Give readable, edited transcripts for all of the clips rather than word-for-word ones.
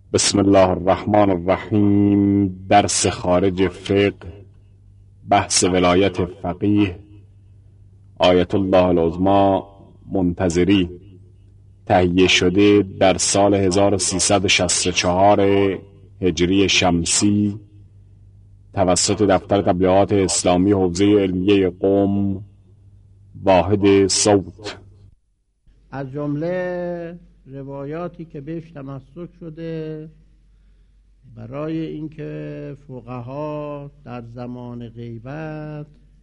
بسم الله الرحمن الرحیم. درس خارج فقه، بحث ولایت فقیه آیت الله العظمی منتظری، تهیه شده در سال 1364 هجری شمسی توسط دفتر تبلیغات اسلامی حوزه علمیه قم، واحد صوت. از جمله روایاتی که بهش تمسک شده برای اینکه فقها در زمان غیبت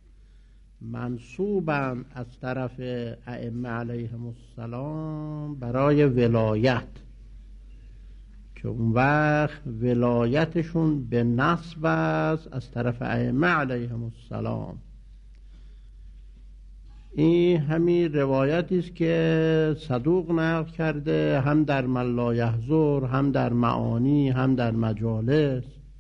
منصوبن از طرف ائمه علیهم السلام برای ولایت، که اون وقت ولایتشون به نسب است از طرف ائمه علیهم السلام. این همین روایتی است که صدوق نقل کرده، هم در من لا یحضر، هم در معانی، هم در مجالس.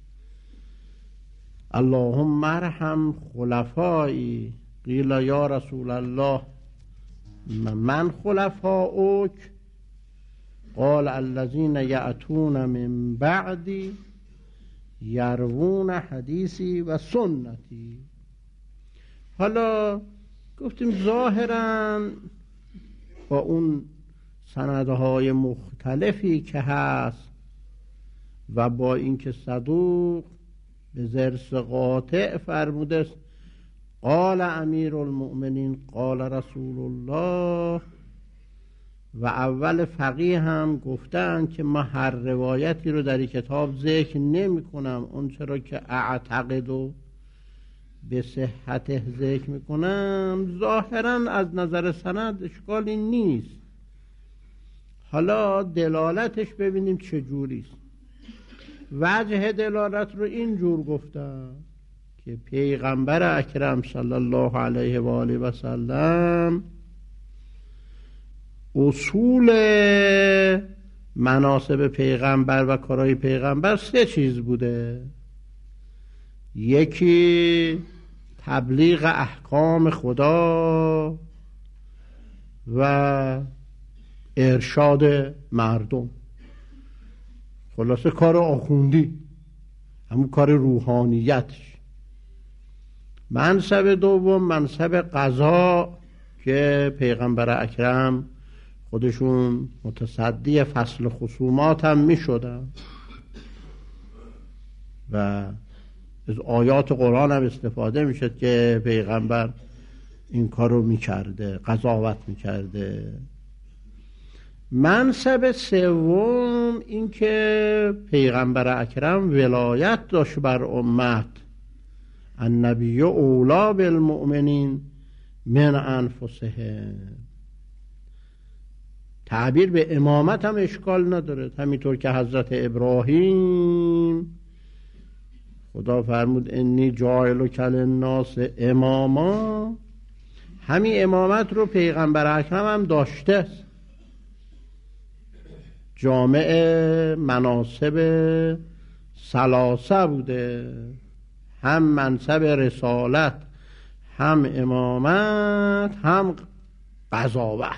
اللهم ارحم خلفایی. قیل یا رسول الله من خلفاؤک؟ قال الذین یأتون من بعدی یروون حدیثی و سنتی. حالا گفتیم ظاهراً با اون سندهای مختلفی که هست و با اینکه صدوق به ضرس قاطع فرموده است قال امیر المؤمنین قال رسول الله، و اول فقیه هم گفتن که ما هر روایتی رو در این کتاب ذکر نمی کنم، اون چرا که اعتقد و به صحت ذکر میکنم. ظاهرا از نظر سند اشکالی نیست. حالا دلالتش ببینیم چجوریست. وجه دلالت رو اینجور گفتم که پیغمبر اکرم صلی الله علیه و آله و سلم اصول مناسب پیغمبر و کارهای پیغمبر 3 چیز بوده. یکی تبلیغ احکام خدا و ارشاد مردم، خلاصه کار آخوندی، همون کار روحانیتش. منصب دوم منصب قضا که پیغمبر اکرم خودشون متصدی فصل خصومات هم می شدن و از آیات قرآن هم استفاده می شد که پیغمبر این کار رو می کرده، قضاوت می کرده. منصب سوم این که پیغمبر اکرم ولایت داشت بر امت. النبی اولی بالمؤمنین من انفسهم. تعبیر به امامت هم اشکال نداره، همینطور که حضرت ابراهیم خدا فرمود انی جاعلک للناس اماما، همین امامت رو پیغمبر اکرم هم داشته است. جامع مناصب ثلاثه بوده، هم منصب رسالت، هم امامت، هم قضاوت.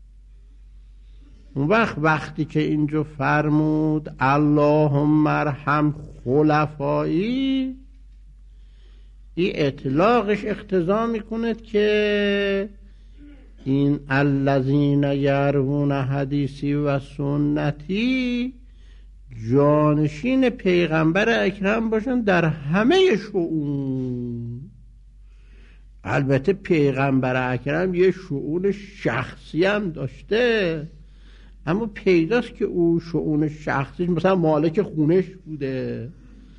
اون وقتی که اینجا فرمود اللهم ارحم خلفایی، این اطلاقش اقتضا میکنه که این الذین یروون حدیثی و سنتی جانشین پیغمبر اکرم باشن در همه شؤون. البته پیغمبر اکرم یه شؤون شخصی هم داشته، اما پیداست که او شؤون شخصیش مثلا مالک خونش بوده،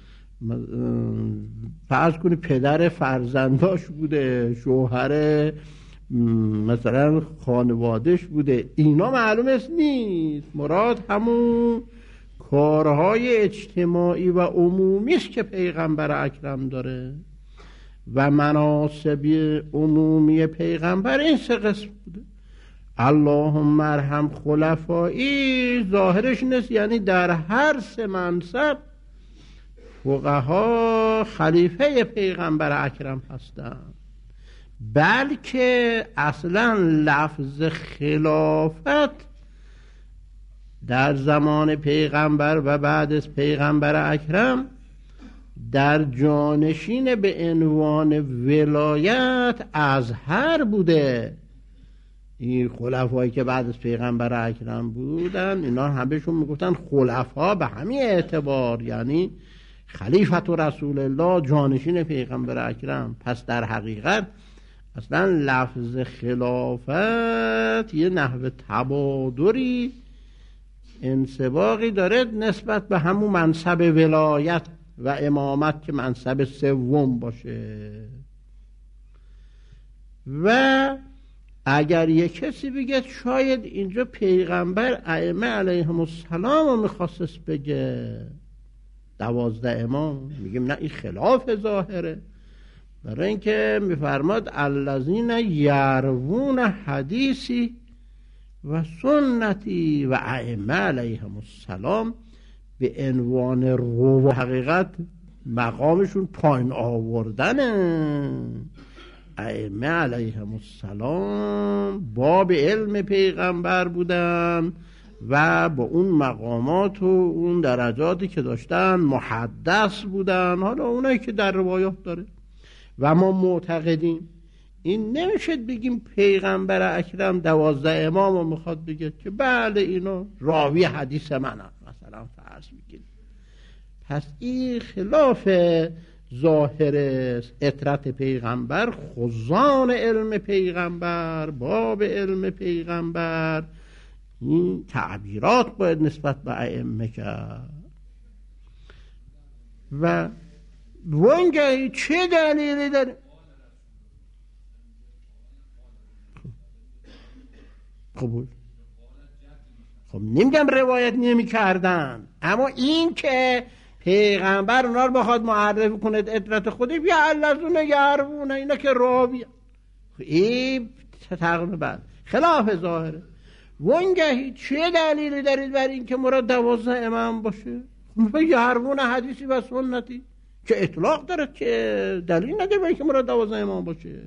فرض کنی پدر فرزنداش بوده، شوهر مثلا خانوادش بوده، اینا معلوم نیست. مراد همون کارهای اجتماعی و عمومی است که پیغمبر اکرم داره و مناسب عمومی پیغمبر این 3 قسم بوده. اللهم ارحم خلفایی ظاهرش نیست یعنی در هر 3 منصب فقها خلیفه پیغمبر اکرم هستند، بلکه اصلا لفظ خلافت در زمان پیغمبر و بعد از پیغمبر اکرم در جانشین به عنوان ولایت ازهر بوده. این خلفایی که بعد از پیغمبر اکرم بودن اینا همهشون میگفتن خلفا به همین اعتبار، یعنی خلیفت و رسول الله جانشین پیغمبر اکرم. پس در حقیقت اصلا لفظ خلافت یه نحو تبادری انسباقی داره نسبت به همون منصب ولایت و امامت که منصب سوم باشه. و اگر یک کسی بگه شاید اینجا پیغمبر ائمه علیهم السلام رو میخواست بگه 12 امام، میگیم نه این خلاف ظاهره، برای اینکه میفرماد الذین یروون حدیثی و سنتی و ائمه علیهم السلام به عنوان رو حقیقت مقامشون پایین آوردنه. ائمه علیهم السلام باب علم پیغمبر بودن و با اون مقامات و اون درجاتی که داشتن محدث بودن. حالا اونایی که در روایات داره و ما معتقدیم این نمیشه بگیم پیغمبر اکرم 12 امام رو میخواد بگه که بله اینا راوی حدیث من هم مثلا فرض میگیم. پس این خلاف ظاهر اطرت پیغمبر، خزان علم پیغمبر، باب علم پیغمبر، این تعبیرات باید نسبت به ائمه کرد. و وانگهی چه دلیلی داره؟ خب نمیگم روایت نمی کردن، اما این که پیغمبر اونا رو بخواد معرفی کنه اطرت خودی بیا الذین یروون، اینا که راوی این تقریبا بعد خلاف ظاهره. وانگهی چه دلیلی دارید بر این که مراد 12 امام باشه؟ یروون حدیثی و سنتی که اطلاق داره که دلیل نداره برای که مراد 12 امام باشه.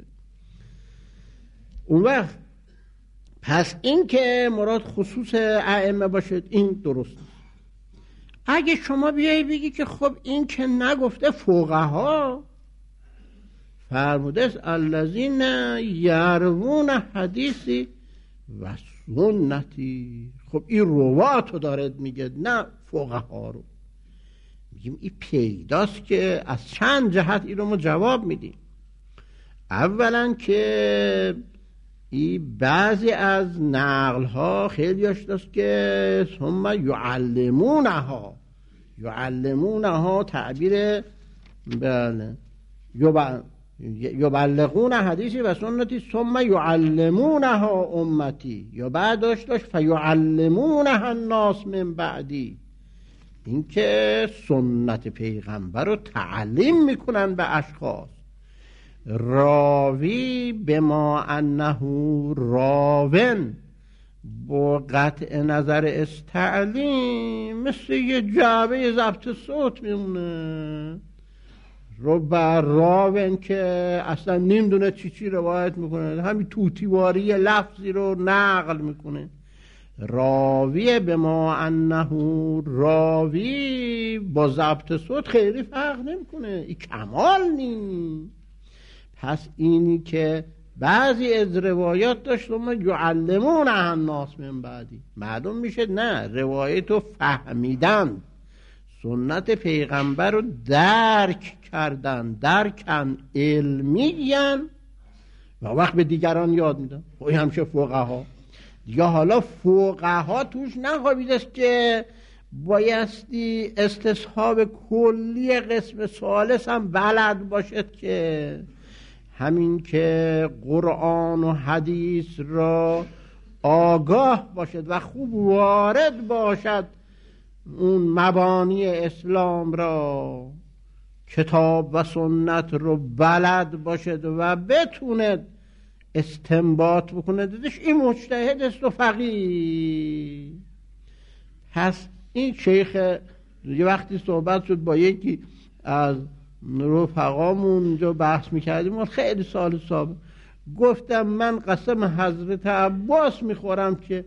اون وقت پس این که مراد خصوص ائمه باشه این درست. اگه شما بیایی بگی که خب این که نگفته فقها فرموده است الذین یروون حدیثی و سنتی، خب این رواتو داره میگه نه فقها رو. میگیم این پیداست که از چند جهت این رو ما جواب میدیم. اولا که این بعضی از نقل ها خیلی هاشتاست که ثم یعلمونها تعبیر بله یبلغون حدیثی و سنتی ثم یعلمونها امتی، یا بعد داشت فیعلمونها الناس من بعدی، این که سنت پیغمبر رو تعلیم میکنن به اشخاص. راوی بما انه راون با قطع نظر از تعلیم مثل یه جعبه ضبط صوت میمونه. رو بر راون که اصلا نمیدونه چی روایت میکنه، همین توتیواری لفظی رو نقل میکنه. راوی بما انه راوی با ضبط صوت خیلی فرق نمیکنه، این کمال نیست. پس اینی که بعضی از روایات داشت ما یعلمون الناس من بعدی، معلوم میشه نه روایت رو فهمیدن، سنت پیغمبر رو درک کردن، درکن علمیین و وقت به دیگران یاد میدن. خب همشه فقها یا حالا فقها توش نخوابیده است که بایستی استصحاب کلی قسم ثالث هم بلد باشد که همین که قرآن و حدیث را آگاه باشد و خوب وارد باشد اون مبانی اسلام را، کتاب و سنت رو بلد باشد و بتوند استنباط بکنه دیدش این مجتهد است و فقیه. پس این شیخ یه وقتی صحبت شد با یکی از رفقامون اونجا بحث میکردیم خیلی سال سابق، گفتم من قسم حضرت عباس میخورم که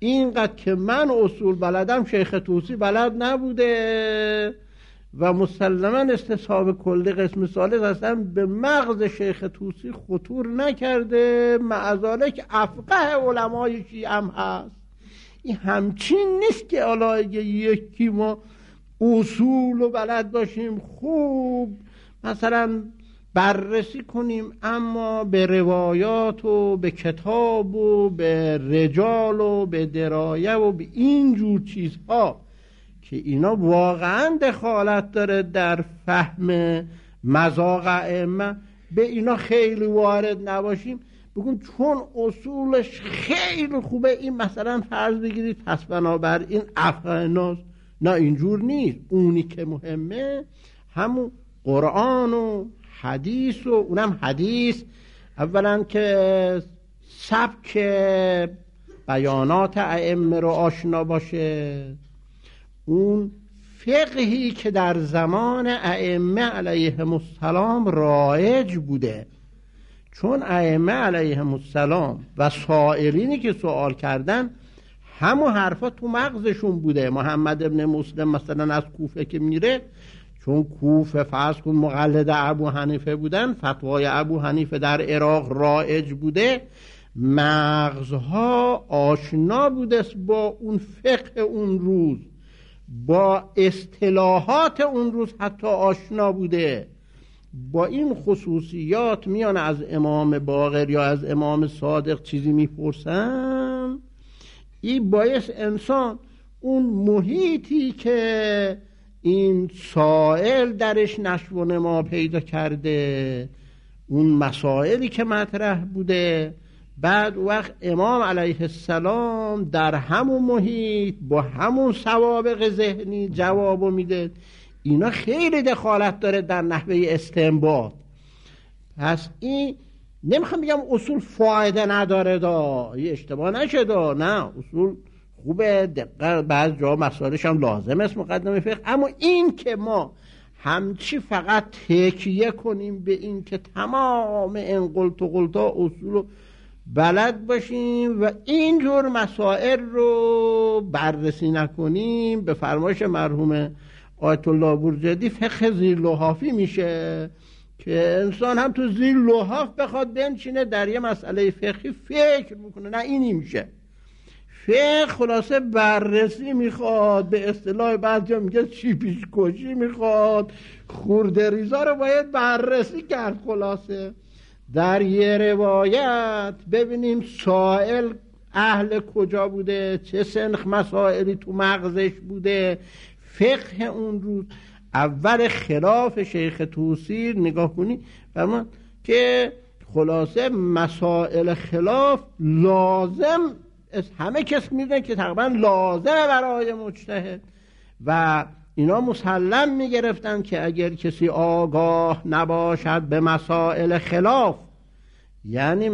اینقدر که من اصول بلدم شیخ طوسی بلد نبوده و مسلما استصحاب کلی قسم ثالث اصلا به مغز شیخ طوسی خطور نکرده، معذالک افقه علمای شیعه هم هست. این همچین نیست که حالا یکی ما اصول و بلد باشیم خوب مثلا بررسی کنیم، اما به روایات و به کتاب و به رجال و به درایه و به این جور چیزها که اینا واقعا دخالت داره در فهم مذاق ائمه، به اینا خیلی وارد نباشیم. بگون چون اصولش خیلی خوبه این مثلا فرض بگیرید پس بنابراین افقه ناس. نه اینجور نیست. اونی که مهمه همون قرآن و حدیث، و اونم حدیث اولا که سبک بیانات ائمه رو آشنا باشه، اون فقهی که در زمان ائمه علیهم السلام رایج بوده، چون ائمه علیهم السلام و سائلینی که سوال کردن همون حرفا تو مغزشون بوده. محمد ابن مسلم مثلا از کوفه که میره، چون کوفه فرض کن مقلد ابو حنیفه بودن، فتوای ابو حنیفه در عراق رایج بوده، مغزها آشنا بوده با اون فقه اون روز، با اصطلاحات اون روز حتی آشنا بوده. با این خصوصیات میان از امام باقر یا از امام صادق چیزی میپرسن، این باعث انسان اون محیطی که این سائل درش نشو و نما پیدا کرده، اون مسائلی که مطرح بوده، بعد وقت امام علیه السلام در همون محیط با همون سوابق ذهنی جوابو میده، اینا خیلی دخالت داره در نحوه استنباط. پس این نمیخوام بگم اصول فایده نداره یه اشتباه نشه نه اصول خوبه، دقیق بعض جا مسائلش هم لازم است مقدمه فقه، اما این که ما همچی فقط تکیه کنیم به این که تمام این قلت و قلتا اصول رو بلد باشیم و اینجور مسائل رو بررسی نکنیم، به فرمایش مرحوم آیت الله بورجردی فقه زیر لحافی میشه که انسان هم تو زیر لحاف بخواد بنشینه در یه مسئله فقهی فکر میکنه. نه اینی میشه. فقه خلاصه بررسی میخواد، به اصطلاح بعضی میگه چی پیش کشی میخواد، خورده ریزا رو باید بررسی کرد. خلاصه در یه روایت ببینیم سائل اهل کجا بوده، چه سنخ مسائلی تو مغزش بوده، فقه اون روز. اول خلاف شیخ طوسی نگاه کنی فرمان که خلاصه مسائل خلاف لازم همه کس میدونن که تقریبا لازمه برای مجتهد و اینا مسلم میگرفتن که اگر کسی آگاه نباشد به مسائل خلاف، یعنی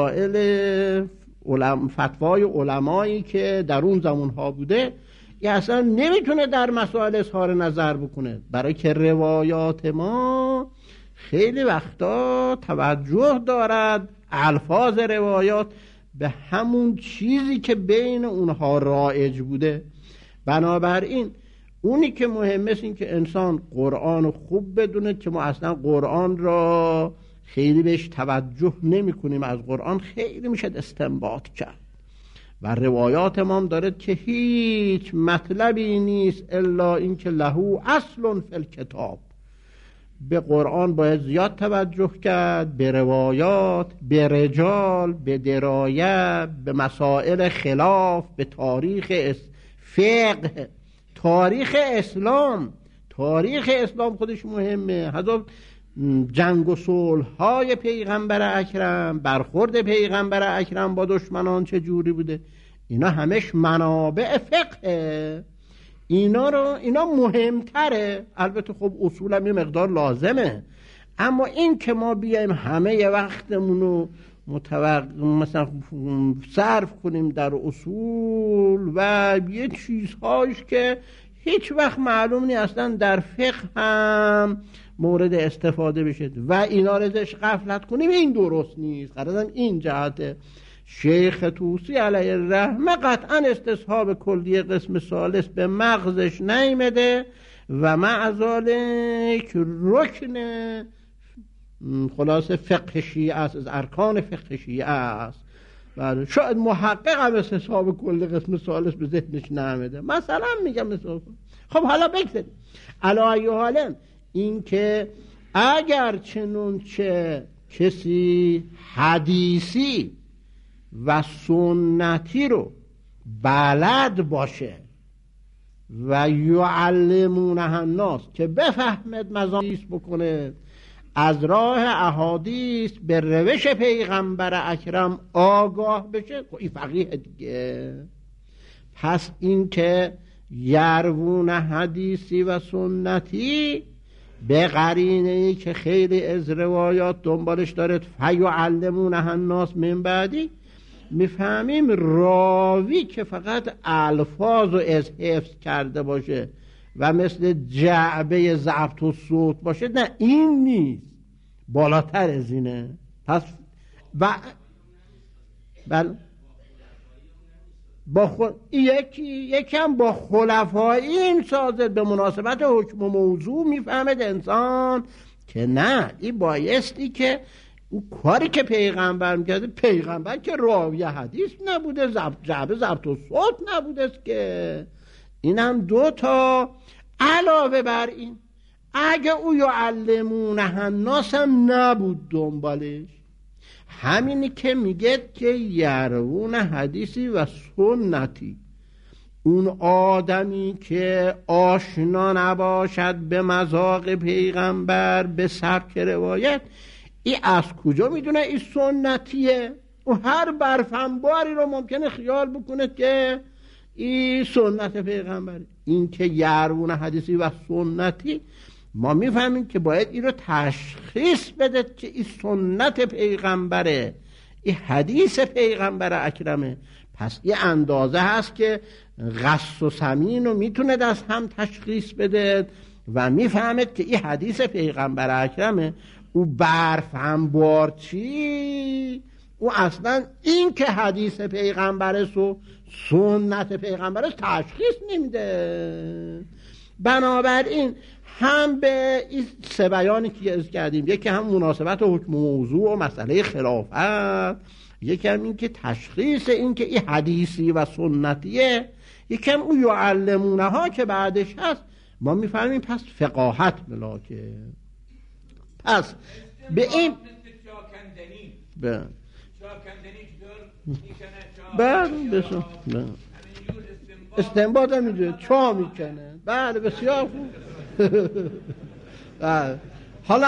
مسائل فتوای علمایی که در اون زمانها بوده، یه اصلا نمیتونه در مسائل اظهار نظر بکنه، برای که روایات ما خیلی وقتا توجه دارد الفاظ روایات به همون چیزی که بین اونها رایج بوده. بنابراین اونی که مهمه است این که انسان قرآن رو خوب بدونه که ما اصلا قرآن را خیلی بهش توجه نمی کنیم، از قرآن خیلی میشه استنباط کرد و روایات ما هم داره که هیچ مطلبی نیست الا این که لهو اصل فی الکتاب. به قرآن باید زیاد توجه کرد، به روایات، به رجال، به درایه، به مسائل خلاف، به تاریخ فقه، تاریخ اسلام. تاریخ اسلام خودش مهمه، حتی جنگ و صلح های پیغمبر اکرم، برخورد پیغمبر اکرم با دشمنان چه جوری بوده، اینا همش منابع فقه. اینا مهمتره. البته خب اصول هم یه مقدار لازمه، اما این که ما بیایم همه وقتمون رو مثلا صرف کنیم در اصول و یه چیزهاش که هیچ وقت معلوم نیست اصلا در فقه هم مورد استفاده بشه و اینا رو ازش غفلت کنیم، این درست نیست. قرارن این جهت شیخ طوسی علیه الرحمه قطعا استصحاب کلیه قسم ثالث به مغزش نیامده و مع ذالک رکن خلاصه فقه شیعه است، از ارکان فقه شیعه است. بله شاید محقق هم استصحاب کل قسم ثالث به ذهنش نیامده، مثلا میگم مثلا. خب حالا بگذاریم علی ای حال این که اگر چنونچه کسی حدیثی و سنتی رو بلد باشه و یعلمونه الناس که بفهمد مزاحیث بکنه، از راه احادیث به روش پیغمبر اکرم آگاه بشه، این فقیه دیگه. پس این که یروون حدیثی و سنتی به قرینه ای که خیلی از روایات دنبالش داره فیعلمونه الناس من بعدی، میفهمیم راوی که فقط الفاظ رو از حفظ کرده باشه و مثل جعبه ضبط و صوت باشه، نه این نیست، بالاتر از اینه. پس بله با یکم با خلفایی این سازد به مناسبت حکم و موضوع میفهمد انسان که نه، این بایستی که اون کاری که پیغمبر میکرده، پیغمبر که راوی حدیث نبوده، جعبه ضبط و صوت نبوده که. اینم دو تا. علاوه بر این اگه او یعلمونه الناس هم نبود دنبالش، همینی که میگه که یروون حدیثی و سنتی، اون آدمی که آشنا نباشد به مذاق پیغمبر، به سبک روایت، این از کجا میدونه این سنتیه؟ و هر برفنباری رو ممکنه خیال بکنه که این سنت پیغمبره. این که یروون حدیثی و سنتی، ما میفهمیم که باید این رو تشخیص بده که این سنت پیغمبره، این حدیث پیغمبر اکرمه. پس این اندازه هست که غص و سمین رو میتونه از هم تشخیص بده و میفهمد که این حدیث پیغمبر اکرمه. او برف هم بارچی، او اصلا این که حدیث پیغمبرست و سنت پیغمبرست تشخیص نمیده. بنابراین هم به این سه بیانی که از کردیم، یکی هم مناسبت و حکم موضوع و مسئله خلافت، یکی هم این که تشخیص این که این حدیثی و سنتیه، یکی هم اون یعلمونه ها که بعدش هست. ما میفهمیم پس فقاهت ملاکه. پس به این استنباط هم میده چا میکنه. بله بسیار خوب. حالا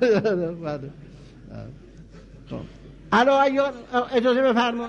الان اجازه بفرما.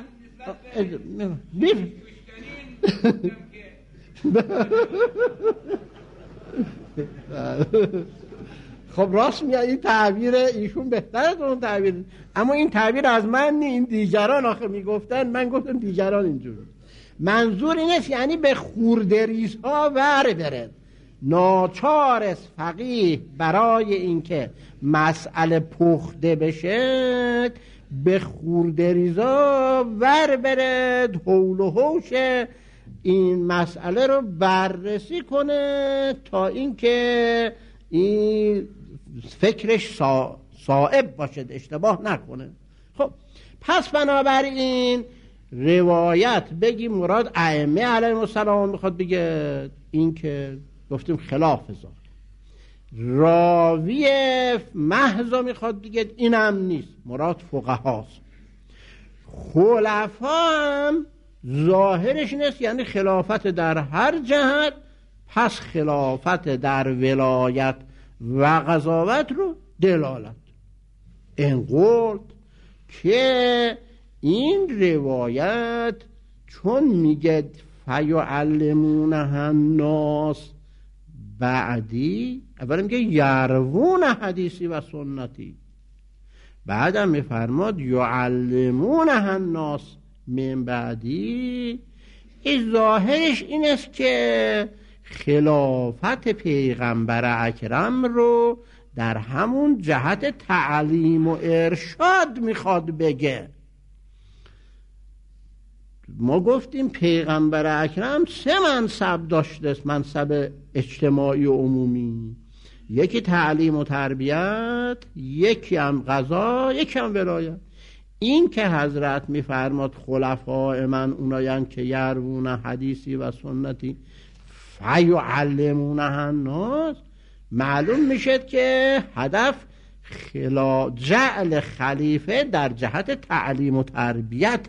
خب راست میگه، این تعبیر ایشون بهتر از اون تعبیر، اما این تعبیر از من نی، این دیگران آخه میگفتن، من گفتم دیگران اینجوری. منظور این است یعنی به خوردریزها ور برد. ناچار است فقیه برای اینکه مسئله پخته بشه به خوردریزها ور برد، حول و حوش این مسئله رو بررسی کنه تا اینکه این فکرش صائب باشد، اشتباه نکنه. خب پس بنابراین روایت بگی مراد ائمه علیهم السلام میخواد بگه، این که گفتیم خلاف ظاهر. راوی محض میخواد بگه، اینم نیست، مراد فقهاست. خلفا هم ظاهرش نیست، یعنی خلافت در هر جهت. پس خلافت در ولایت و قضاوت رو دلالت. این قلت که این روایت چون میگه فیعلمونه الناس بعدی، اولا میگه یروون حدیثی و سنتی، بعدم میفرماد یعلمونه الناس من بعدی. این ظاهرش این است که خلافت پیغمبر اکرم رو در همون جهت تعلیم و ارشاد میخواد بگه. ما گفتیم پیغمبر اکرم 3 منصب داشته، منصب اجتماعی و عمومی، یکی تعلیم و تربیت، یکی هم قضا، یکی هم ولایت. این که حضرت میفرماد خلفاء من اونایان که یروون حدیثی و سنتی فیعلمونه الناس، معلوم میشه که هدف جعل خلیفه در جهت تعلیم و تربیت.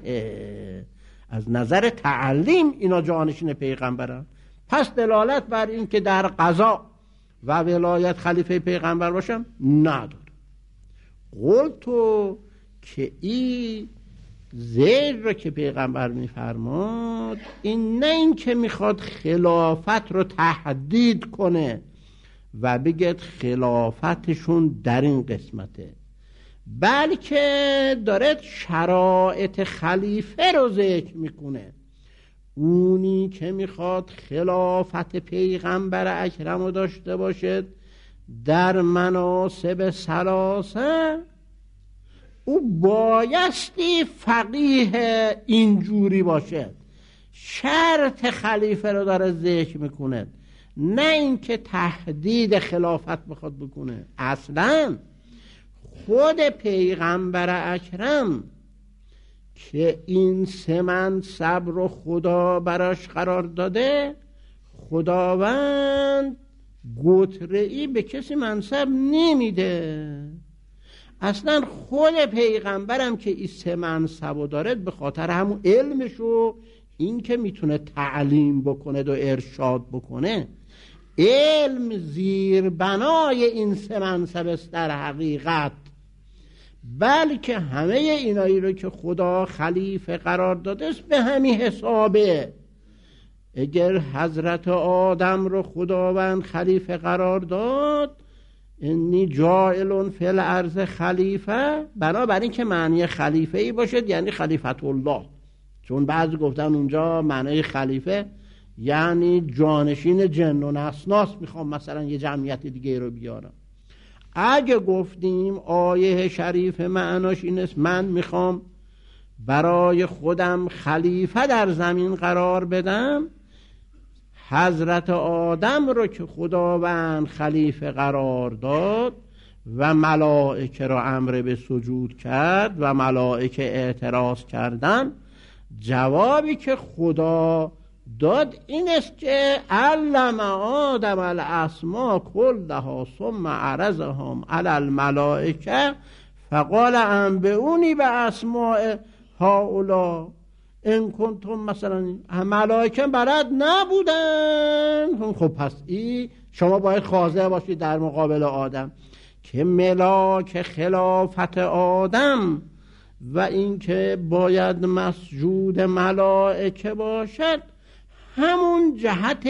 از نظر تعلیم اینا جانشین پیغمبرن. پس دلالت بر این که در قضا و ولایت خلیفه پیغمبر باشم نداره. قول تو که این زیر رو که پیغمبر میفرماد، این نه این که میخواد خلافت رو تهدید کنه و بگید خلافتشون در این قسمته، بلکه داره شرایط خلیفه رو ذکر میکنه. اونی که میخواد خلافت پیغمبر اکرم رو داشته باشد در مناصب ثلاثه، او بایستی فقیه اینجوری باشه. شرط خلیفه رو داره ذکر میکنه، نه اینکه تهدید خلافت بخواد بکنه. اصلا خود پیغمبر اکرم که این 3 منصب رو خدا براش قرار داده، خداوند گتره‌ای به کسی منصب نمیده. اصلا خود پیغمبرم که این 3 منصب رو داره به خاطر همون علمش و این که میتونه تعلیم بکنه و ارشاد بکنه، علم زیر بنای این 3 منصب است در حقیقت. بلکه همه اینایی رو که خدا خلیفه قرار داده است به همین حسابه. اگر حضرت آدم رو خداوند خلیفه قرار داد، انی جاعل فی الارض خلیفه، بنابراین که معنی خلیفه ای باشد یعنی خلیفت الله. چون بعضی گفتن اونجا معنی خلیفه یعنی جانشین جن و نسناس، میخوام مثلا یه جمعیت دیگه رو بیارم. اگه گفتیم آیه شریف معناش این است من میخوام برای خودم خلیفه در زمین قرار بدم، حضرت آدم رو که خداوند خلیفه قرار داد و ملائکه رو امر به سجود کرد و ملائکه اعتراض کردن، جوابی که خدا داد این است که علم آدم الاسماء کلها ثم عرضهم علی الملائکه فقال انبئونی باسماء هؤلاء ان کنتم. مثلا ملائکه بلد نبودن، خب پس این شما باید خاضع باشید در مقابل آدم که ملاک خلافت آدم و این که باید مسجود ملائکه باشد همون جهت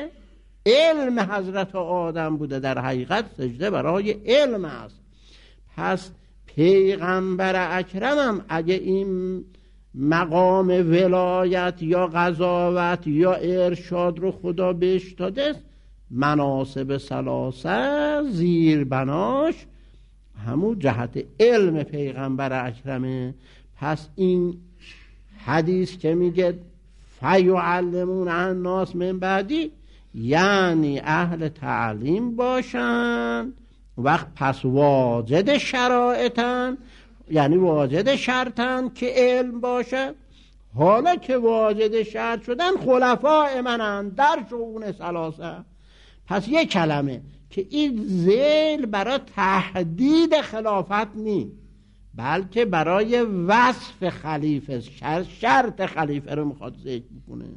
علم حضرت آدم بوده. در حقیقت سجده برای علم است. پس پیغمبر اکرمم اگه این مقام ولایت یا قضاوت یا ارشاد رو خدا بهش داده است، مناصب ثلاثه زیر بناش همون جهت علم پیغمبر اکرمه. پس این حدیث که میگه فیعلمون الناس من بعدی، یعنی اهل تعلیم باشن، وقت پس واجد شرایطن، یعنی واجد شرطن که علم باشد. حالا که واجد شرط شدن خلفاء منن در شؤون ثلاثه. پس یک کلمه که این ذیل برای تهدید خلافت نی، بلکه برای وصف خلیفه، شرط خلیفه رو میخواد ذکر بکنه.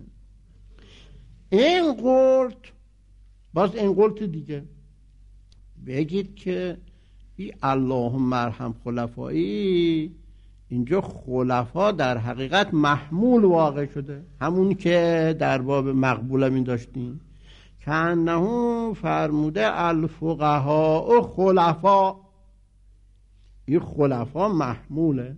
این قلت باز این قلت دیگه بگید که ای اللهم ارحم خلفایی، اینجا خلفا در حقیقت محمول واقع شده، همون که در باب مقبول می داشتیم که انه فرموده الفقهاء خلفا، این خلفا محموله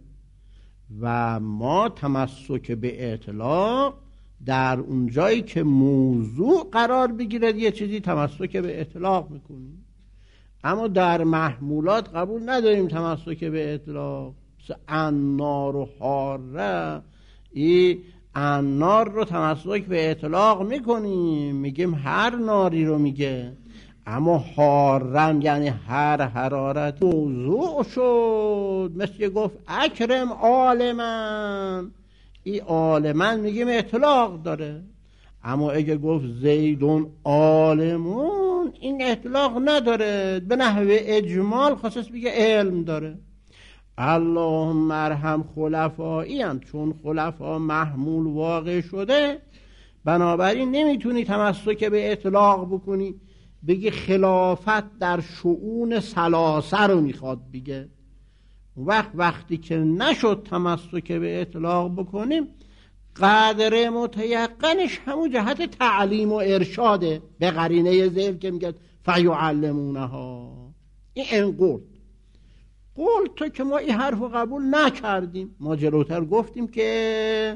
و ما تمسک به اطلاق در اون جایی که موضوع قرار بگیرد یه چیزی تمسک به اطلاق میکنیم، اما در محمولات قبول نداریم تمسک به اطلاق. مثل النار و حاره، این النار رو تمسک به اطلاق میکنیم، میگیم هر ناری رو میگه، اما حارم یعنی هر حرارت موضوع شد. مثل گفت اکرم عالمن، این عالمن میگیم اطلاق داره. اما اگه گفت زیدون عالمون، این اطلاق نداره، به نحو اجمال خاصش بگه علم داره. اللهم ارحم خلفایی هم، چون خلفا محمول واقع شده، بنابراین نمیتونی تمسک به اطلاق بکنی، بگی خلافت در شؤون ثلاثه رو میخواد بگه. وقتی که نشد تمسک به اطلاق بکنیم، قدر متیقنش همون جهت تعلیم و ارشاده، به قرینه ذیل که میگه فیعلمونها. این انقول قول تو که ما این حرف رو قبول نکردیم. ما جلوتر گفتیم که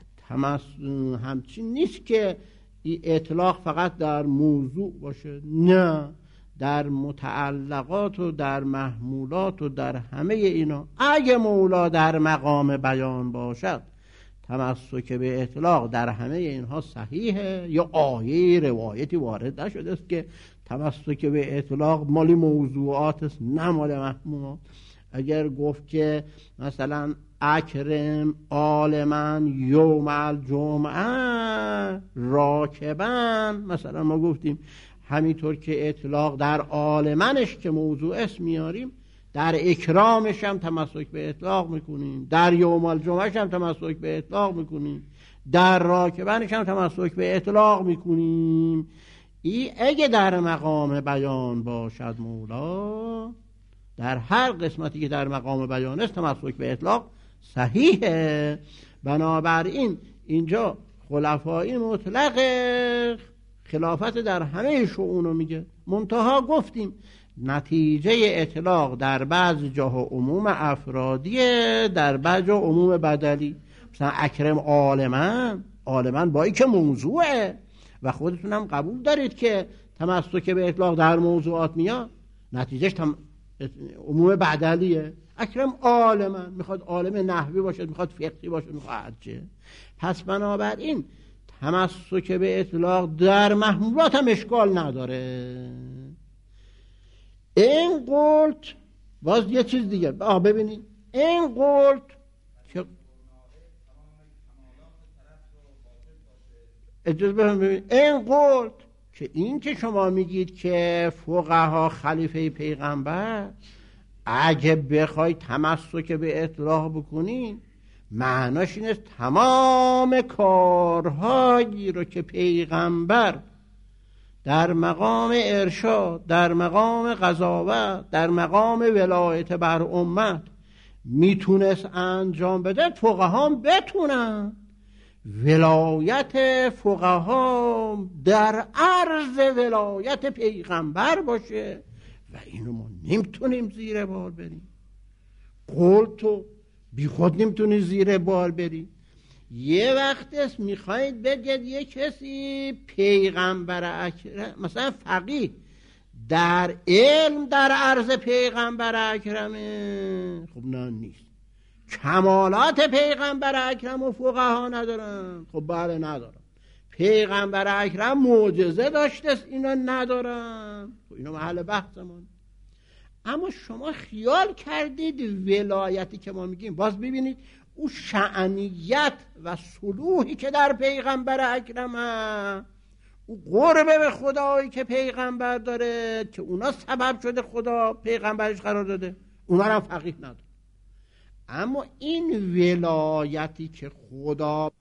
همچین نیست که این اطلاق فقط در موضوع باشه، نه، در متعلقات و در محمولات و در همه اینا. اگه مولا در مقام بیان باشد، تمسک به اطلاق در همه اینها صحیحه. یا آیه روایتی وارد نشده است که تمسک به اطلاق مالی موضوعات است، نه مال محمولات. اگر گفت که مثلا اکرم عالمن یوم الجمعه راکبن، مثلا ما گفتیم همینطور که اطلاق در عالمنش که موضوع اسم میاریم، در اکرامش هم تمسک به اطلاق میکنیم، در یوم الجمعه هم تمسک به اطلاق میکنیم، در راکبنش هم تمسک به اطلاق میکنیم. این اگه در مقام بیان باشد مولا، در هر قسمتی که در مقام بیان است تمسک به اطلاق صحیحه. بنابراین اینجا خلفایی مطلق خلافت در همه شؤون رو میگه. منتها گفتیم نتیجه اطلاق در بعض جاها عموم افرادیه، در بعض جا عموم بدلی. مثلا اکرم عالمن، عالمن با این که موضوعه و خودتون هم قبول دارید که تمسک به اطلاق در موضوعات میاد، نتیجهش عموم بدلیه. اکرم عالمن میخواد عالم نحوی باشه، میخواد فقهی باشه، میخواد حجه. پس بنابراین تمسک به اطلاق در محمولات هم اشکال نداره. این قلت باز یه چیز دیگه ببینید، این قلت که اجازه ببینید، این قلت که این که شما میگید که فقها خلیفه پیغمبر، اگه بخوای تمسک به اطلاق بکنی، معناش اینه تمام کارهایی رو که پیغمبر در مقام ارشاد، در مقام قضاوت، در مقام ولایت بر امت میتونست انجام بده، فقها هم بتونن. ولایت فقها در عرض ولایت پیغمبر باشه و اینو ما نمیتونیم زیر بار بریم. قول تو بی خود نمیتونی زیر بار بری. یه وقت است میخواید بگید یه کسی پیغمبر اکرم، مثلا فقیه در علم در عرض پیغمبر اکرمه، خب نه نیست. کمالات پیغمبر اکرم و فقها ندارن، خب بله ندارن. پیغمبر اکرم معجزه داشته است، اینا ندارن، خب اینا محل بحثمون. اما شما خیال کردید ولایتی که ما میگیم، باز ببینید او شأنیت و صلوحی که در پیغمبر اکرمه، او قربه به خدایی که پیغمبر داره، که اونا سبب شده خدا پیغمبرش قرار داده، اونا هم فقیه نداره. اما این ولایتی که خدا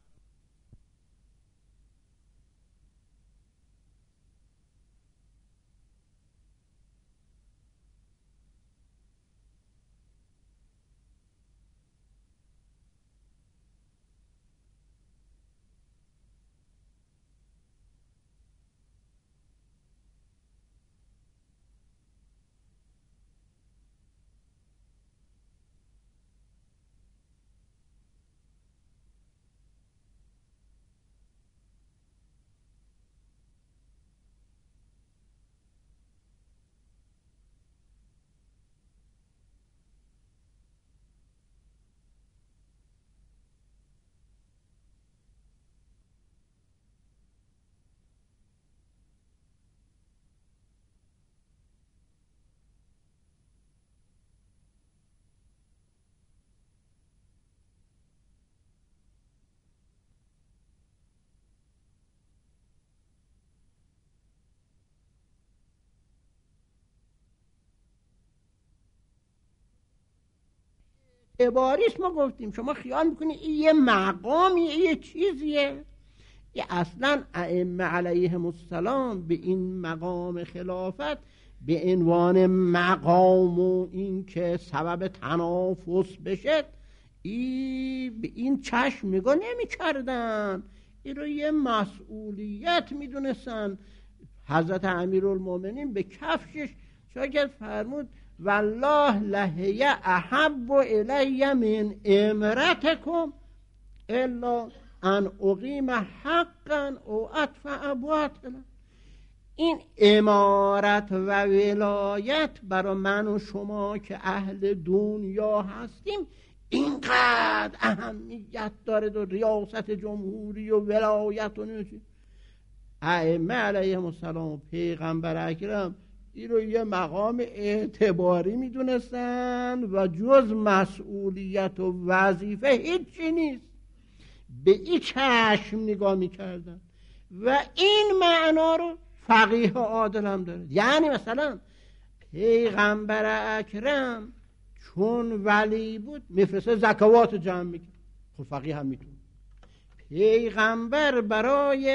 اعتباری است. ما گفتیم شما خیال میکنید این یه مقامیه، یه چیزیه. یه اصلا ائمه علیهم السلام به این مقام خلافت به عنوان مقام و این که سبب تنافس بشه به این چشم نگاه نمی کردن، این رو یه مسئولیت می دونستن. حضرت امیرالمومنین به کفشش شاید فرمود والله لهی احب الی من امرتکم الا ان اقیم حقا او ادفع باطلا. این امارت و ولایت برای من و شما که اهل دنیا هستیم اینقدر اهمیت داره و ریاست جمهوری و ولایت و نمیشه. ائمه علیهم السلام و پیغمبر اکرم این رو یه مقام اعتباری میدونستن و جز مسئولیت و وظیفه هیچی نیست. به این چشم نگاه میکردن و این معنا رو فقیه عادل هم داره. یعنی مثلا پیغمبر اکرم چون ولی بود میفرسته زکوات جمع میکرد، خب فقیه هم میتونه. پیغمبر برای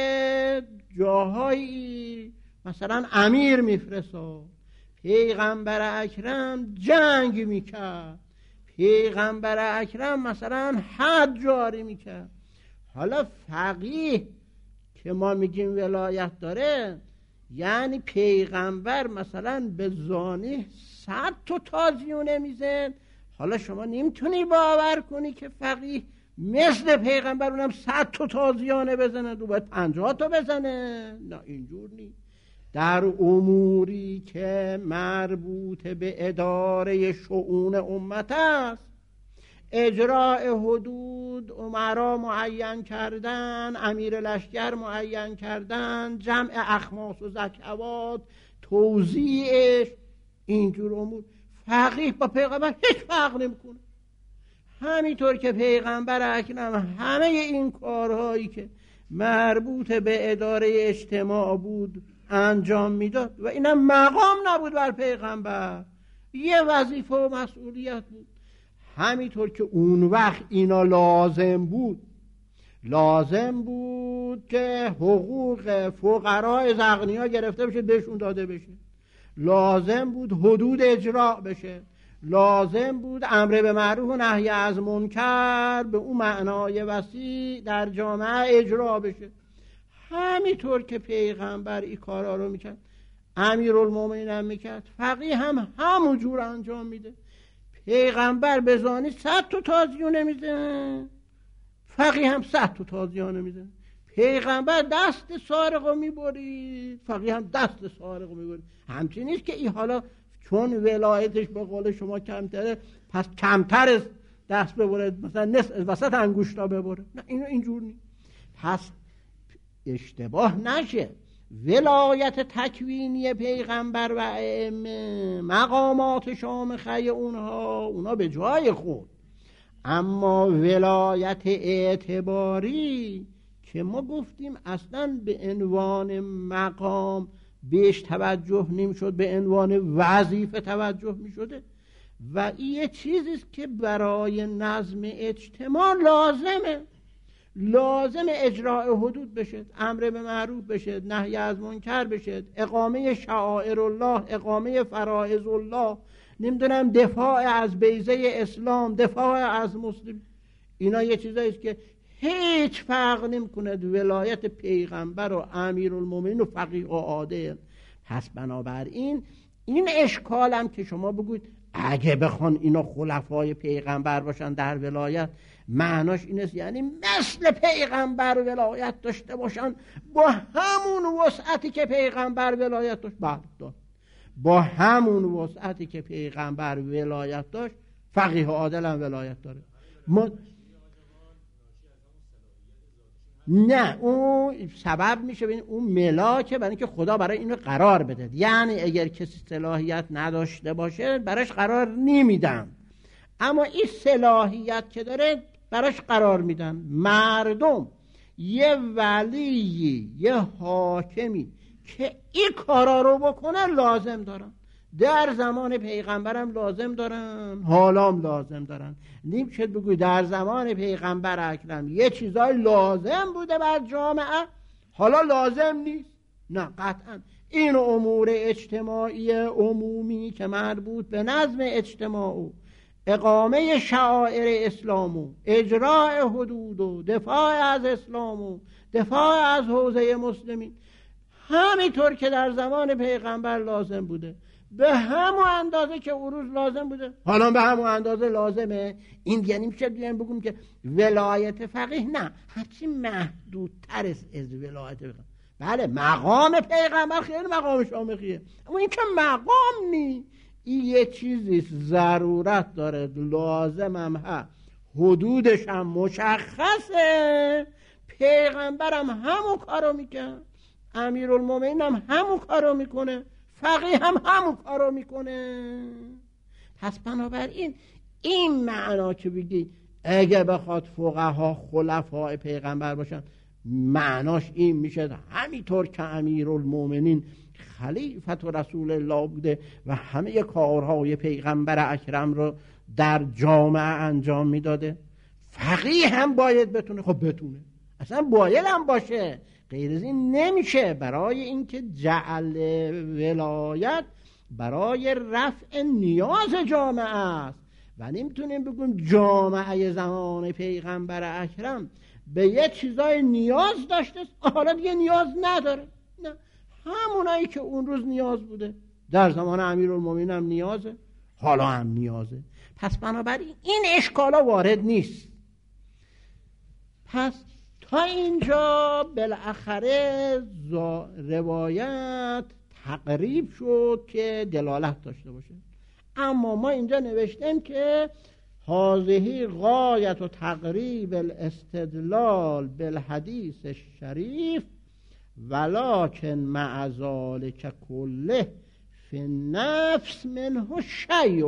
جاهایی مثلا امیر میفرستاد، پیغمبر اکرم جنگ میکرد، پیغمبر اکرم مثلا حد جاری میکرد. حالا فقیه که ما میگیم ولایت داره یعنی پیغمبر مثلا به زانه 100 تا تازیونه میزن. حالا شما نمیتونی باور کنی که فقیه مثل پیغمبر اونم 100 تا تازیانه بزنه، دو باید 50 تا بزنه. نه اینجور نیست. در اموری که مربوط به اداره شؤون امت است، اجراء حدود، امرا معین کردن، امیر لشکر معین کردن، جمع اخماس و زکوات، توزیعش، اینجور امور فقیه با پیغمبر هیچ فرق نمیکنه. همینطور که پیغمبر اکرم همه این کارهایی که مربوط به اداره اجتماع بود انجام میداد و اینم مقام نبود بر پیغمبر، یه وظیفه و مسئولیت بود. همینطور که اون وقت اینا لازم بود که حقوق فقرای از اغنیا گرفته بشه بهشون داده بشه، لازم بود حدود اجرا بشه، لازم بود امر به معروف و نهی از منکر به اون معنای وسیع در جامعه اجرا بشه. همینطور که پیغمبر این کارا رو میکرد، امیرالمومنین هم میکرد، فقیه هم همون جور انجام میده. پیغمبر به زانی 100 تا تازیانه میزنه، فقیه هم 100 تا تازیانه میزنه. پیغمبر دست سارق رو میبرید، فقیه هم دست سارق رو میبرید. همچنین نیست که این حالا چون ولایتش به قول شما کمتره پس کمتر دست ببره، مثلا وسط انگوشتا ببره. نه اینجور نیست. پس اشتباه نشه، ولایت تکوینی پیغمبر و ائمه مقامات شامخه اونا به جای خود، اما ولایت اعتباری که ما گفتیم اصلا به عنوان مقام بهش توجه نمی‌شد، به عنوان وظیفه توجه می‌شده و این یه چیزیست که برای نظم اجتماع لازم اجراء حدود بشه، امر به معروف بشه، نهی از منکر بشه، اقامه شعائر الله، اقامه فرائض الله، نمیدونم دفاع از بیضه اسلام، دفاع از مسلم. اینا یه چیزاییست که هیچ فرق نمیکنه ولایت پیغمبر و امیرالمومنین و فقیه و عادل. پس بنابراین این اشکالم که شما بگوید اگه بخوان اینا خلفای پیغمبر باشن در ولایت، معناش این است یعنی مثل پیغمبر ولایت داشته باشن با همون وسعتی که پیغمبر ولایت داشت. با همون وسعتی که پیغمبر ولایت داشت فقیه عادل هم ولایت داره. نه اون سبب میشه ببین اون ملاکه برای اینکه خدا برای اینو قرار بده. یعنی اگر کسی صلاحیت نداشته باشه براش قرار نمیدن، اما این صلاحیت که داره براش قرار میدن. مردم یه ولی، یه حاکمی که این کارا رو بکنه لازم دارن. در زمان پیغمبرم لازم دارن، حالام لازم دارن. نمیشه بگوی در زمان پیغمبر اکرم یه چیزای لازم بوده بر جامعه حالا لازم نیست. نه قطعا این امور اجتماعی عمومی که مربوط به نظم اجتماع و اقامه شعائر اسلام و اجراء حدود و دفاع از اسلام و دفاع از حوزه مسلمین همینطور که در زمان پیغمبر لازم بوده، به همون اندازه که اون روز لازم بوده حالا به همون اندازه لازمه. این یعنی میشه بگم که ولایت فقیه نه، هرچی محدودتر از ولایت فقیه. بله مقام پیغمبر خیلی مقام شامخیه، اما این که مقام نی، این یه چیزی ضرورت داره، لازم هم ها، حدودش هم مشخصه. پیغمبرم همون کارو میکنه، امیرالمومنین هم همون کارو میکنه، فقیه هم همون کارو میکنه. پس بنابراین این معنا که بگی اگه بخواد فقها خلفای پیغمبر باشن، معناش این میشه همینطور که امیرالمومنین خلیفت و رسول الله بوده و همه کارهای پیغمبر اکرم رو در جامعه انجام میداده، فقیه هم باید بتونه. خب بتونه، اصلا باید هم باشه، غیر از این نمیشه. برای اینکه جعل ولایت برای رفع نیاز جامعه است و نمیتونیم بگیم جامعه زمان پیغمبر اکرم به یه چیزای نیاز داشته حالا دیگه نیاز نداره. نه، همونایی که اون روز نیاز بوده در زمان امیرالمومنین هم نیازه، حالا هم نیازه. پس بنابراین این اشکالا وارد نیست. پس تا اینجا بالاخره روایت تقریب شد که دلالت داشته باشه. اما ما اینجا نوشتیم که هذه غایت و تقریب الاستدلال بالحدیث الشریف ولکن مع ذلک کله فی النفس منه شیء.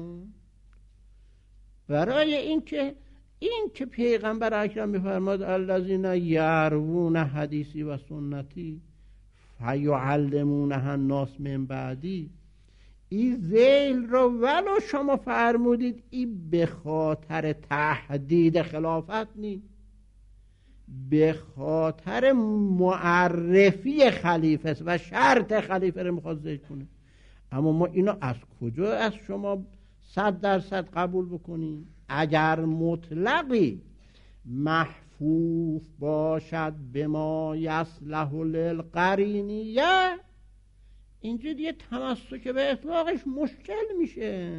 برای اینکه این که پیغمبر اکرم میفرماد الذین یروون حدیثی و سنتی فیعلمونها الناس من بعدی، این ذیل رو ولو شما فرمودید این به خاطر تهدید خلافت نیست، به خاطر معرفی خلیفه و شرط خلیفه رو میخواد ذکر کنه. اما ما اینو از کجا از شما 100% قبول بکنیم؟ اگر مطلقی محفوف باشد به ما یصلح للقرینیه، اینجا دیگه تمسک به اطلاقش مشکل میشه.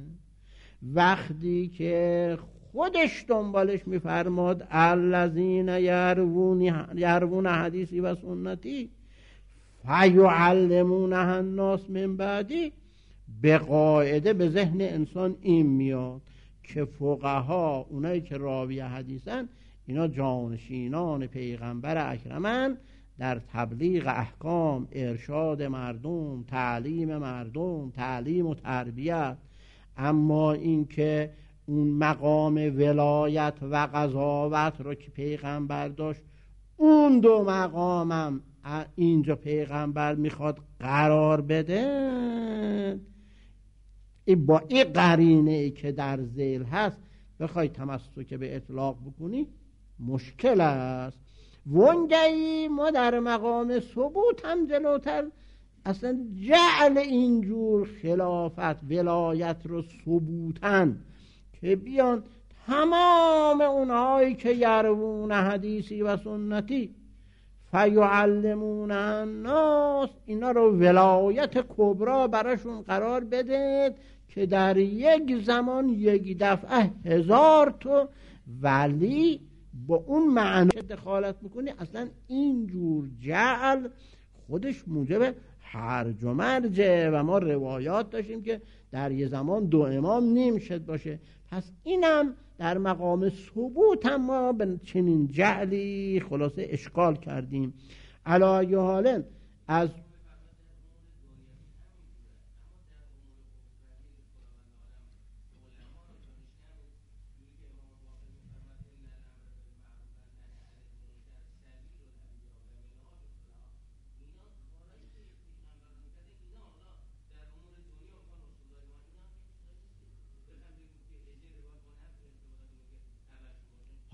وقتی که خودش دنبالش میفرماد الذین یروون حدیثی و سنتی فیعلمونها الناس من بعدی، به قاعده به ذهن انسان این میاد که فقها اونایی که راوی حدیثن اینا جانشینان پیغمبر اکرمن در تبلیغ احکام، ارشاد مردم، تعلیم مردم، تعلیم و تربیت. اما این که اون مقام ولایت و قضاوت رو که پیغمبر داشت، اون دو مقامم اینجا پیغمبر میخواد قرار بده، با این قرینه ای که در ذیل هست بخوای تمسک به اطلاق بکنی مشکل است. وانگهی ما در مقام ثبوت هم جلوتر اصلا جعل اینجور خلافت ولایت رو ثبوتن که بیان تمام اونهایی که یروون حدیثی و سنتی فیعلمون الناس، اینا رو ولایت کبرا براشون قرار بده که در یک زمان یک دفعه 1000 تا ولی با اون معنی دخالت بکنی. اصلا اینجور جعل خودش موجب هرج و مرجه و ما روایات داشتیم که در یه زمان 2 امام نمیشد باشه. پس اینم در مقام ثبوت هم ما به چنین جعلی خلاصه اشکال کردیم. علی ای حال از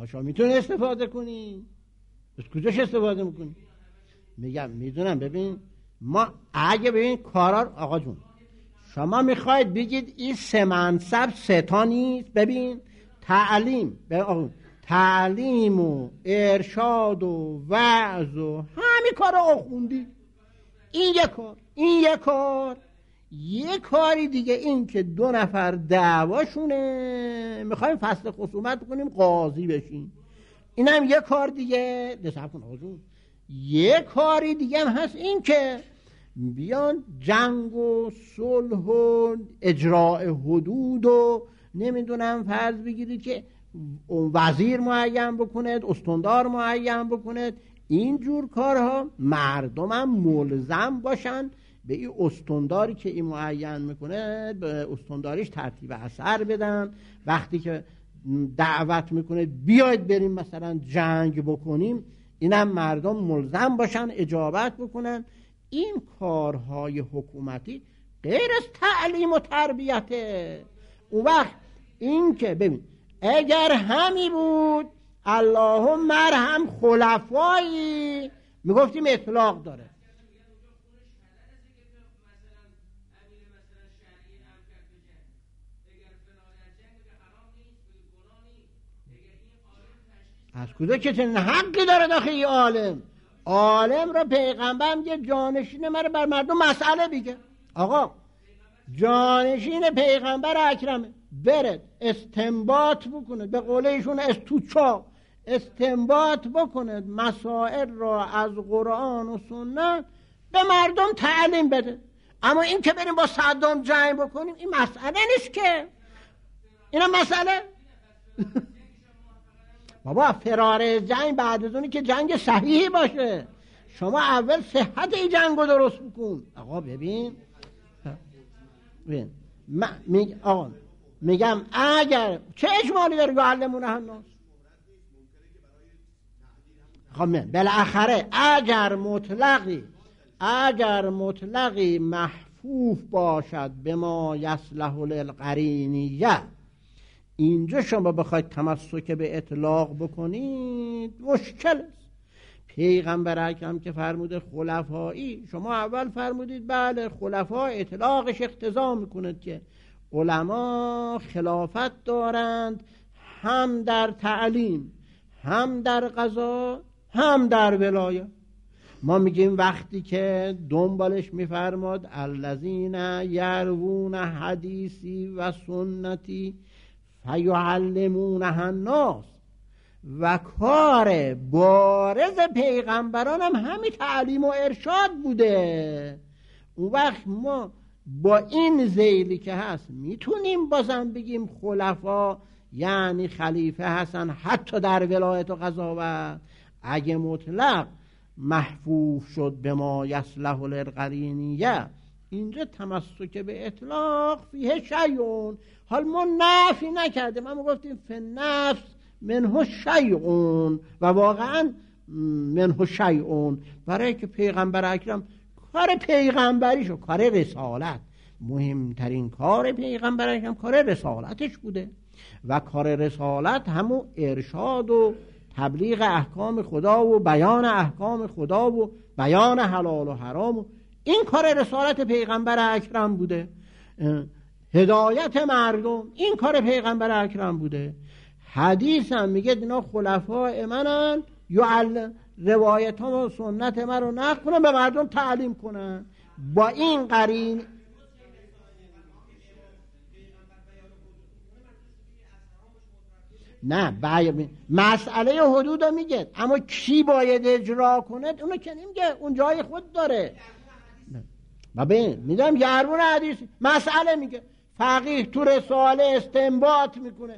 پاشا میتونی استفاده کنی، از کجاش استفاده میکنی؟ میگم میدونم. ببین ما اگه ببین کارا، آقا جون شما میخواید بگید این سه منصب سه تا نیست. ببین تعلیم و ارشاد و وعظ و همین کارا آخوندی، این یک کار. یه کاری دیگه این که دو نفر دعواشونه میخوایم فصل خصومت کنیم قاضی بشیم، اینم یه کار دیگه. دستم کن آقا جون. یه کاری دیگه هم هست، این که بیان جنگ و صلح و اجراء حدود و نمیدونم فرض بگیرید که وزیر معین بکند، استاندار معین بکند، اینجور کارها مردم هم ملزم باشن به این استانداری که این معین میکنه به استانداریش ترتیب اثر بدن. وقتی که دعوت میکنه بیاید بریم مثلا جنگ بکنیم، اینم مردم ملزم باشن اجابت بکنن. این کارهای حکومتی غیر از تعلیم و تربیته. اون وقت این که ببین اگر همی بود اللهم مرحم خلفایی میگفتیم اطلاق داره. از کجا که چنین حقی داره داخل این عالم را پیغمبر میگه جانشین من بر مردم مسئله بگه. آقا جانشین پیغمبر اکرمه برد استنباط بکنه، به قول ایشون استوچا استنباط بکنه مسائل را از قرآن و سنت به مردم تعلیم بده. اما این که بریم با صدام جنگ بکنیم این مسئله نیست که. اینا مسئله بابا فرار جنگ بعد از اونی که جنگ صحیحی باشه. شما اول صحت این جنگ رو درست بکن. آقا ببین آقا میگم اگر چه اجمالی داره یعلمون الناس، خب بالاخره اگر مطلقی محفوف باشد به ما یصلح للقرینیه، اینجا شما بخواید تمسک به اطلاق بکنید مشکل است. پیغمبر اکرم که فرموده خلفایی، شما اول فرمودید بله خلفا اطلاقش اقتضا میکند که علما خلافت دارند هم در تعلیم، هم در قضا، هم در ولایت. ما میگیم وقتی که دنبالش میفرماد الذین یروون حدیثی و سنتی فیعلمونها الناس، و کار بارز پیغمبران هم همین تعلیم و ارشاد بوده. اون وقت ما با این ذیلی که هست میتونیم بازم بگیم خلفا یعنی خلیفه هستن حتی در ولایت و قضاوت. اگه مطلق محفوظ شد به ما یصلح للقرینیه، اینجا تمسک به اطلاق فیه شیعون. حال ما نفی نکرده، ما گفتیم فی نفس منه شیعون، و واقعا منه شیعون، برای که پیغمبر اکرم کار پیغمبریش و کار رسالت، مهمترین کار پیغمبر اکرم کار رسالتش بوده، و کار رسالت همون ارشاد و تبلیغ احکام خدا و بیان احکام خدا و بیان حلال و حرام و این کار رسالت پیغمبر اکرم بوده. هدایت مردم این کار پیغمبر اکرم بوده. حدیث هم میگه اینا خلفاء منن، روایت ها و سنت من رو نقل کنن به مردم تعلیم کنن. با این قرین نه مسئله حدود رو میگه، اما کی باید اجرا کنه اونو که نمیگه، اون جای خود داره. ببین میدونم یارون حدیث مسئله میگه، فقیه تو رساله استنباط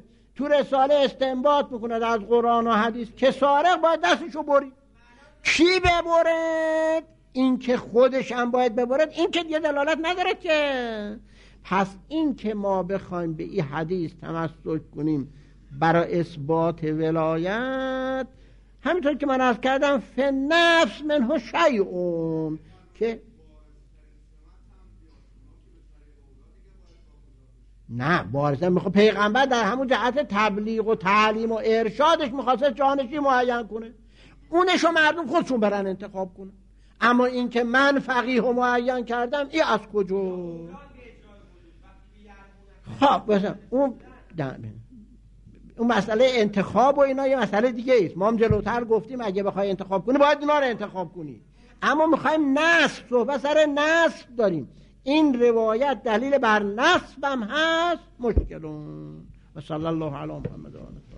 میکنه از قرآن و حدیث که سارق باید دستشو برید. کی ببرد؟ این که خودش هم باید ببرد، این که دیگه دلالت نداره که. پس این که ما بخوایم به این حدیث تمسک کنیم برای اثبات ولایت، همینطور که من عرض کردم فی نفس منه شیعون، که نه بارزن میخواد پیغمبر در همون جهت تبلیغ و تعلیم و ارشادش میخواسته جانشین معین کنه، اونشو مردم خودشون برن انتخاب کنه. اما این که من فقیه و معین کردم، این از کجا؟ خب مثلا اون مسئله انتخاب و اینا یه مسئله دیگه ایست. ما هم جلوتر گفتیم اگه بخوای انتخاب کنی باید اینا رو انتخاب کنی، اما میخوایم نسب، صحبت سر نسب داریم. این روایت دلیل بر نسب هم هست، مشکلون. و صلی الله علی محمد و آله.